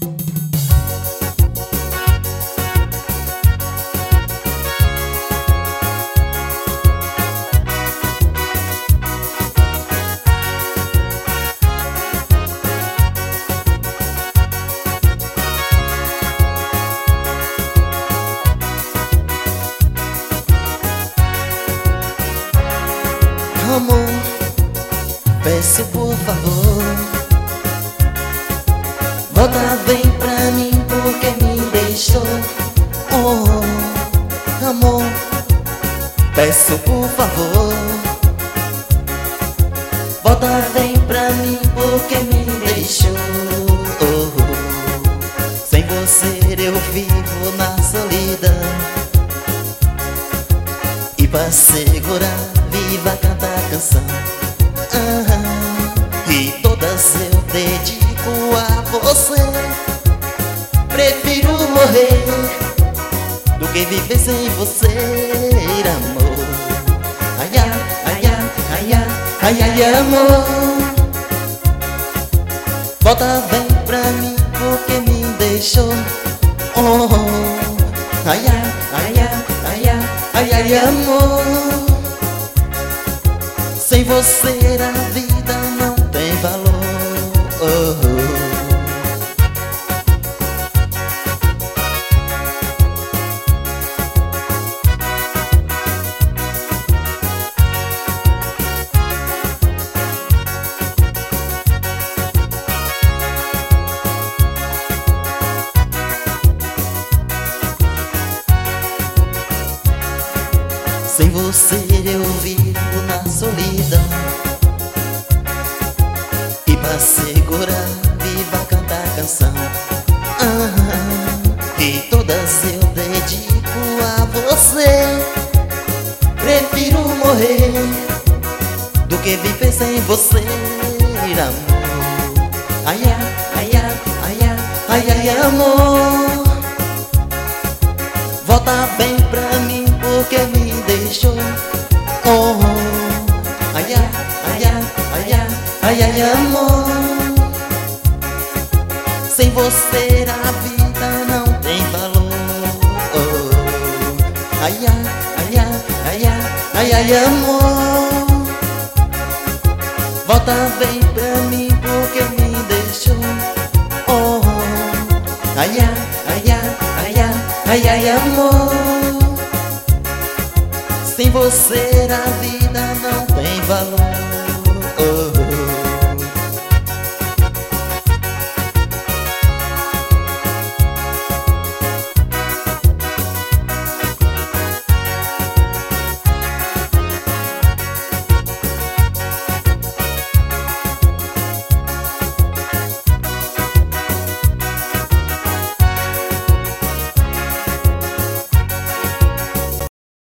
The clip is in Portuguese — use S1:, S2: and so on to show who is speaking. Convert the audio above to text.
S1: Amor, peço por favor, volta, vem pra mim porque me deixou. Oh, amor, peço por favor, volta, vem pra mim porque me deixou. Sem você eu vivo na solidão, e pra segurar viva cantar a canção. E todas eu dedico a você. Prefiro morrer do que viver sem você, amor. Ai, ai, ai, ai, ai, ai, ai, amor. Volta, vem pra mim porque me deixou. Ai, ai, ai, ai, ai, ai, ai, ai, amor. Sem você a vida não tem valor. Sem você eu vivo na solidão, e pra segurar viva cantar a canção. E todas eu dedico a você. Prefiro morrer do que viver sem você, amor. Ai, ai, ai, ai, ai, ai, ai, amor. Volta, vem pra mim porque me deixou. Ai, ai, ai, ai, ai, ai, ai, ai, amor. Sem você a vida não tem valor. Ai, ai, ai, ai, ai, ai, ai, amor. Volta, vem pra mim porque me deixou. Ai, ai, ai, ai, ai, ai, ai, amor. Sem você a vida não tem valor.